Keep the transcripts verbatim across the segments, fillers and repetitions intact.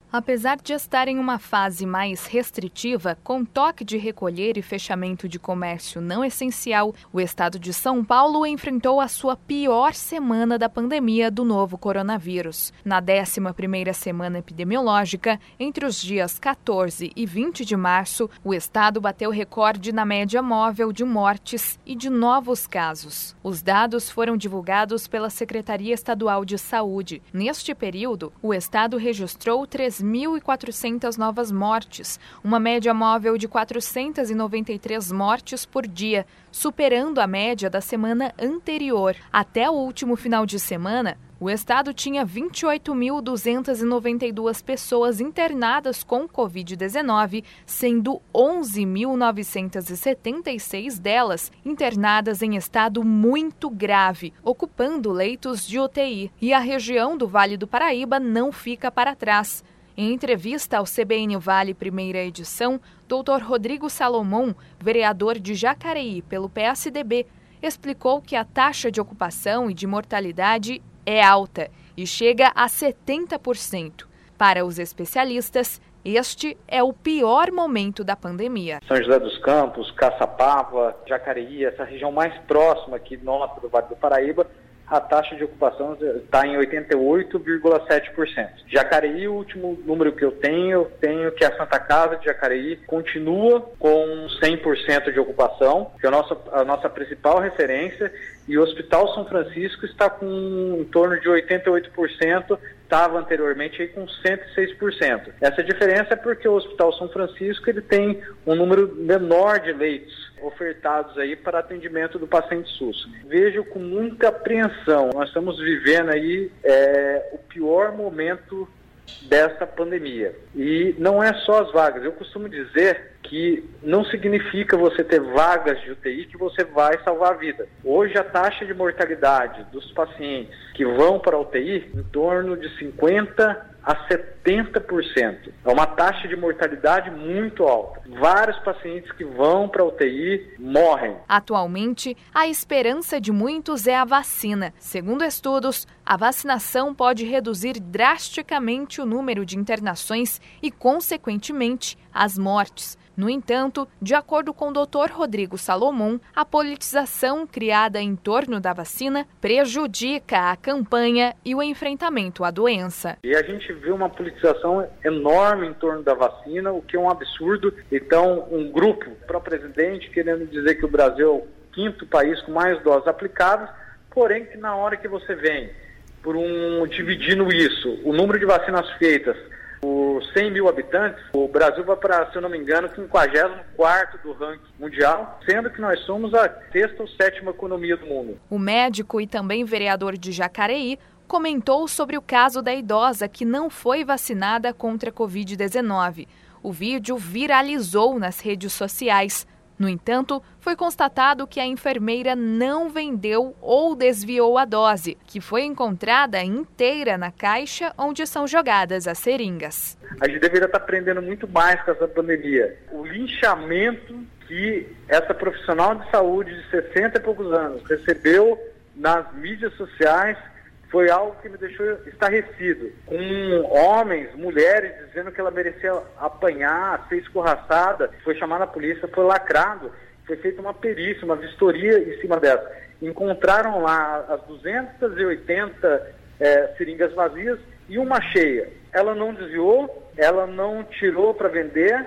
Apesar de estar em uma fase mais restritiva, com toque de recolher e fechamento de comércio não essencial, o estado de São Paulo enfrentou a sua pior semana da pandemia do novo coronavírus. Na décima primeira semana epidemiológica, entre os dias quatorze e vinte de março, o estado bateu recorde na média móvel de mortes e de novos casos. Os dados foram divulgados pela Secretaria Estadual de Saúde. Neste período, o estado registrou três mil e quatrocentas novas mortes, uma média móvel de quatrocentas e noventa e três mortes por dia, superando a média da semana anterior. Até o último final de semana, o estado tinha vinte e oito mil duzentas e noventa e duas pessoas internadas com covid dezenove, sendo onze mil novecentas e setenta e seis delas internadas em estado muito grave, ocupando leitos de U T I. E a região do Vale do Paraíba não fica para trás. Em entrevista ao C B N Vale Primeira Edição, doutor Rodrigo Salomão, vereador de Jacareí pelo P S D B, explicou que a taxa de ocupação e de mortalidade é alta e chega a setenta por cento. Para os especialistas, este é o pior momento da pandemia. São José dos Campos, Caçapava, Jacareí, essa região mais próxima aqui nossa do Vale do Paraíba, a taxa de ocupação está em oitenta e oito vírgula sete por cento. Jacareí, o último número que eu tenho, eu tenho que a Santa Casa de Jacareí continua com cem por cento de ocupação, que é a nossa, a nossa principal referência, e o Hospital São Francisco está com em torno de oitenta e oito por cento, estava anteriormente aí com cento e seis por cento. Essa diferença é porque o Hospital São Francisco ele tem um número menor de leitos ofertados aí para atendimento do paciente SUS. Vejo com muita apreensão. Nós estamos vivendo aí é, o pior momento dessa pandemia. E não é só as vagas. Eu costumo dizer que não significa você ter vagas de U T I que você vai salvar a vida. Hoje a taxa de mortalidade dos pacientes que vão para a U T I em torno de cinquenta a setenta por cento. É uma taxa de mortalidade muito alta. Vários pacientes que vão para a U T I morrem. Atualmente, a esperança de muitos é a vacina. Segundo estudos, a vacinação pode reduzir drasticamente o número de internações e, consequentemente, as mortes. No entanto, de acordo com o doutor Rodrigo Salomão, a politização criada em torno da vacina prejudica a campanha e o enfrentamento à doença. E a gente vê uma politização enorme em torno da vacina, o que é um absurdo. Então, um grupo pró-presidente querendo dizer que o Brasil é o quinto país com mais doses aplicadas, porém que na hora que você vem, por um dividindo isso, o número de vacinas feitas por cem mil habitantes, o Brasil vai para, se eu não me engano, quinquagésimo quarto do ranking mundial, sendo que nós somos a sexta ou sétima economia do mundo. O médico e também vereador de Jacareí comentou sobre o caso da idosa que não foi vacinada contra a covid dezenove. O vídeo viralizou nas redes sociais. No entanto, foi constatado que a enfermeira não vendeu ou desviou a dose, que foi encontrada inteira na caixa onde são jogadas as seringas. A gente deveria estar aprendendo muito mais com essa pandemia. O linchamento que essa profissional de saúde de sessenta e poucos anos recebeu nas mídias sociais foi algo que me deixou estarrecido. Com homens, mulheres, dizendo que ela merecia apanhar, ser escorraçada, foi chamada a polícia, foi lacrado, foi feita uma perícia, uma vistoria em cima dessa. Encontraram lá as duzentas e oitenta é, seringas vazias e uma cheia. Ela não desviou, ela não tirou para vender,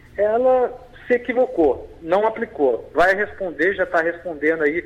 ela se equivocou, não aplicou. Vai responder, já está respondendo aí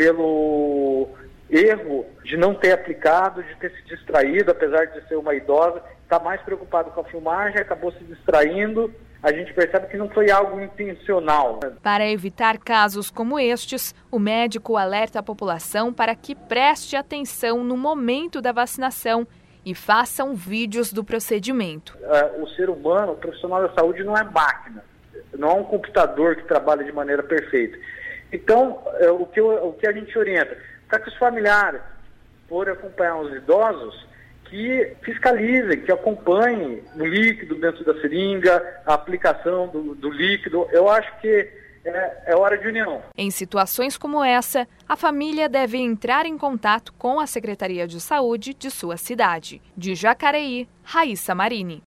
pelo erro de não ter aplicado, de ter se distraído, apesar de ser uma idosa, está mais preocupado com a filmagem, acabou se distraindo. A gente percebe que não foi algo intencional. Para evitar casos como estes, o médico alerta a população para que preste atenção no momento da vacinação e façam vídeos do procedimento. O ser humano, o profissional da saúde não é máquina, não é um computador que trabalha de maneira perfeita. Então, o que, o que a gente orienta? Para que os familiares forem acompanhar os idosos, que fiscalizem, que acompanhem o líquido dentro da seringa, a aplicação do, do líquido. Eu acho que é, é hora de união. Em situações como essa, a família deve entrar em contato com a Secretaria de Saúde de sua cidade. De Jacareí, Raíssa Marini.